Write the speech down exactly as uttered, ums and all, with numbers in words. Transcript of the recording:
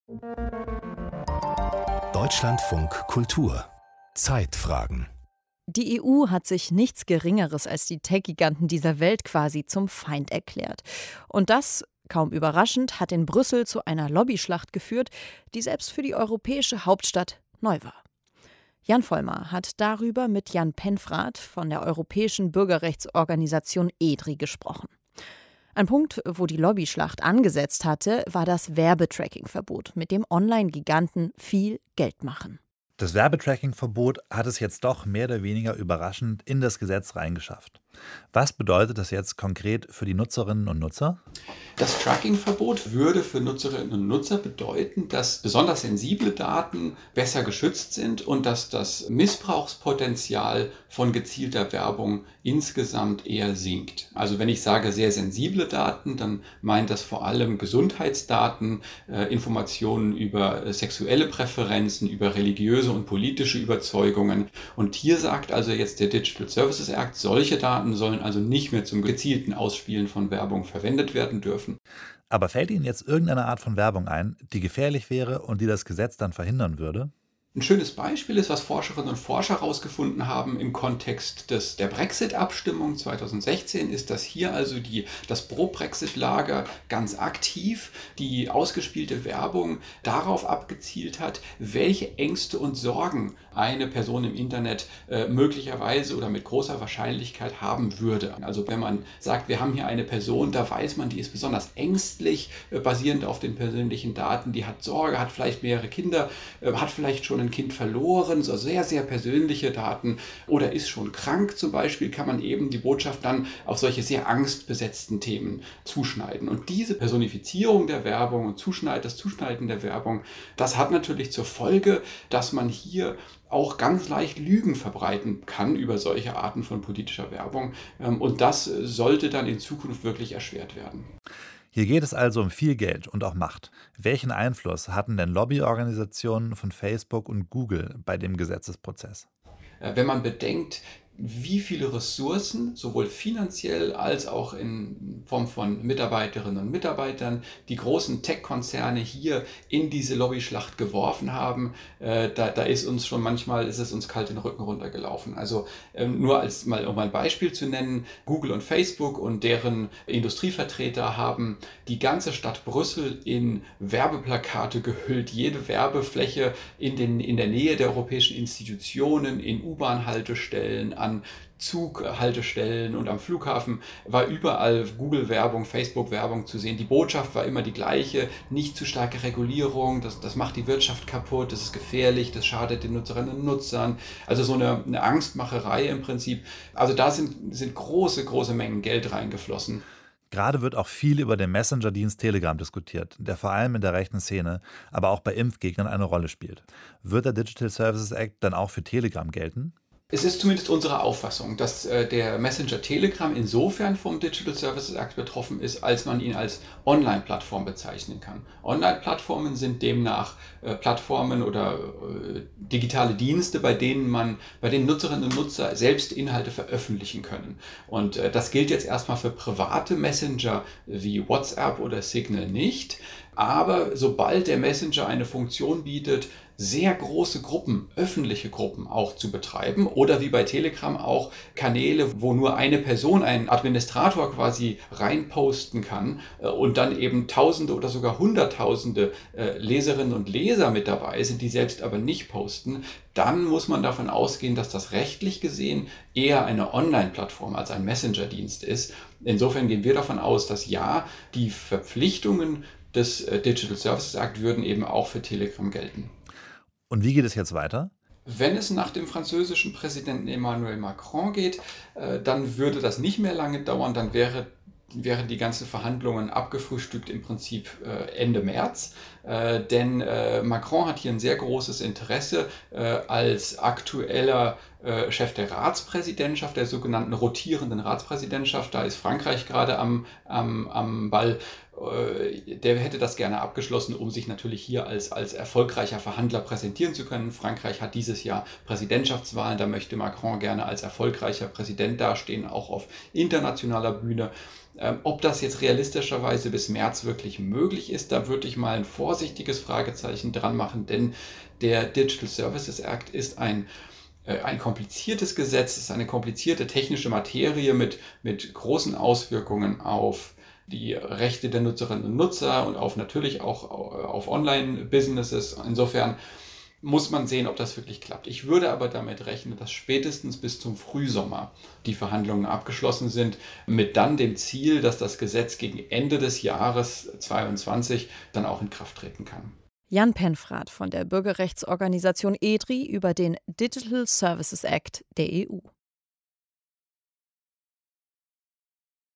Deutschlandfunk Kultur Zeitfragen. Die E U hat sich nichts Geringeres als die Tech-Giganten dieser Welt quasi zum Feind erklärt. Und das, kaum überraschend, hat in Brüssel zu einer Lobbyschlacht geführt, die selbst für die europäische Hauptstadt neu war. Jan Vollmar hat darüber mit Jan Penfrath von der europäischen Bürgerrechtsorganisation E D R I gesprochen. Ein Punkt, wo die Lobbyschlacht angesetzt hatte, war das Werbetracking-Verbot, mit dem Online-Giganten viel Geld machen. Das Werbetracking-Verbot hat es jetzt doch mehr oder weniger überraschend in das Gesetz reingeschafft. Was bedeutet das jetzt konkret für die Nutzerinnen und Nutzer? Das Tracking-Verbot würde für Nutzerinnen und Nutzer bedeuten, dass besonders sensible Daten besser geschützt sind und dass das Missbrauchspotenzial von gezielter Werbung insgesamt eher sinkt. Also wenn ich sage sehr sensible Daten, dann meint das vor allem Gesundheitsdaten, äh, Informationen über äh, sexuelle Präferenzen, über religiöse und politische Überzeugungen. Und hier sagt also jetzt der Digital Services Act, solche Daten sollen also nicht mehr zum gezielten Ausspielen von Werbung verwendet werden dürfen. Aber fällt Ihnen jetzt irgendeine Art von Werbung ein, die gefährlich wäre und die das Gesetz dann verhindern würde? Ein schönes Beispiel ist, was Forscherinnen und Forscher herausgefunden haben im Kontext des, der Brexit-Abstimmung zweitausendsechzehn, ist, dass hier also die, das Pro-Brexit-Lager ganz aktiv die ausgespielte Werbung darauf abgezielt hat, welche Ängste und Sorgen eine Person im Internet äh, möglicherweise oder mit großer Wahrscheinlichkeit haben würde. Also wenn man sagt, wir haben hier eine Person, da weiß man, die ist besonders ängstlich, äh, basierend auf den persönlichen Daten, die hat Sorge, hat vielleicht mehrere Kinder, äh, hat vielleicht schon ein Kind verloren, so sehr, sehr persönliche Daten oder ist schon krank zum Beispiel, kann man eben die Botschaft dann auf solche sehr angstbesetzten Themen zuschneiden. Und diese Personifizierung der Werbung und Zuschneid, das Zuschneiden der Werbung, das hat natürlich zur Folge, dass man hier auch ganz leicht Lügen verbreiten kann über solche Arten von politischer Werbung. Und das sollte dann in Zukunft wirklich erschwert werden. Hier geht es also um viel Geld und auch Macht. Welchen Einfluss hatten denn Lobbyorganisationen von Facebook und Google bei dem Gesetzesprozess? Wenn man bedenkt, wie viele Ressourcen, sowohl finanziell als auch in Form von Mitarbeiterinnen und Mitarbeitern, die großen Tech-Konzerne hier in diese Lobbyschlacht geworfen haben, äh, da, da ist uns schon manchmal, ist es uns kalt den Rücken runtergelaufen. Also ähm, nur als mal, um ein Beispiel zu nennen, Google und Facebook und deren Industrievertreter haben die ganze Stadt Brüssel in Werbeplakate gehüllt, jede Werbefläche in, den, in der Nähe der europäischen Institutionen, in U-Bahn-Haltestellen, an Zughaltestellen und am Flughafen war überall Google-Werbung, Facebook-Werbung zu sehen. Die Botschaft war immer die gleiche, nicht zu starke Regulierung, das, das macht die Wirtschaft kaputt, das ist gefährlich, das schadet den Nutzerinnen und Nutzern. Also so eine, eine Angstmacherei im Prinzip. Also da sind, sind große, große Mengen Geld reingeflossen. Gerade wird auch viel über den Messenger-Dienst Telegram diskutiert, der vor allem in der rechten Szene, aber auch bei Impfgegnern eine Rolle spielt. Wird der Digital Services Act dann auch für Telegram gelten? Es ist zumindest unsere Auffassung, dass äh, der Messenger Telegram insofern vom Digital Services Act betroffen ist, als man ihn als Online-Plattform bezeichnen kann. Online-Plattformen sind demnach äh, Plattformen oder äh, digitale Dienste, bei denen man, bei denen Nutzerinnen und Nutzer selbst Inhalte veröffentlichen können. Und äh, das gilt jetzt erstmal für private Messenger wie WhatsApp oder Signal nicht. Aber sobald der Messenger eine Funktion bietet, sehr große Gruppen, öffentliche Gruppen auch zu betreiben oder wie bei Telegram auch Kanäle, wo nur eine Person, ein Administrator quasi reinposten kann und dann eben Tausende oder sogar Hunderttausende Leserinnen und Leser mit dabei sind, die selbst aber nicht posten, dann muss man davon ausgehen, dass das rechtlich gesehen eher eine Online-Plattform als ein Messenger-Dienst ist. Insofern gehen wir davon aus, dass ja, die Verpflichtungen des Digital Services Act würden eben auch für Telegram gelten. Und wie geht es jetzt weiter? Wenn es nach dem französischen Präsidenten Emmanuel Macron geht, äh, dann würde das nicht mehr lange dauern, dann wäre wären die ganzen Verhandlungen abgefrühstückt im Prinzip äh, Ende März. Äh, denn äh, Macron hat hier ein sehr großes Interesse äh, als aktueller äh, Chef der Ratspräsidentschaft, der sogenannten rotierenden Ratspräsidentschaft. Da ist Frankreich gerade am, am, am Ball. der hätte das gerne abgeschlossen, um sich natürlich hier als, als erfolgreicher Verhandler präsentieren zu können. Frankreich hat dieses Jahr Präsidentschaftswahlen, da möchte Macron gerne als erfolgreicher Präsident dastehen, auch auf internationaler Bühne. Ähm, ob das jetzt realistischerweise bis März wirklich möglich ist, da würde ich mal ein vorsichtiges Fragezeichen dran machen, denn der Digital Services Act ist ein Ein kompliziertes Gesetz, ist eine komplizierte technische Materie mit, mit großen Auswirkungen auf die Rechte der Nutzerinnen und Nutzer und auf natürlich auch auf Online-Businesses. Insofern muss man sehen, ob das wirklich klappt. Ich würde aber damit rechnen, dass spätestens bis zum Frühsommer die Verhandlungen abgeschlossen sind, mit dann dem Ziel, dass das Gesetz gegen Ende des Jahres zweiundzwanzig dann auch in Kraft treten kann. Jan Penfrath von der Bürgerrechtsorganisation E D R I über den Digital Services Act der E U.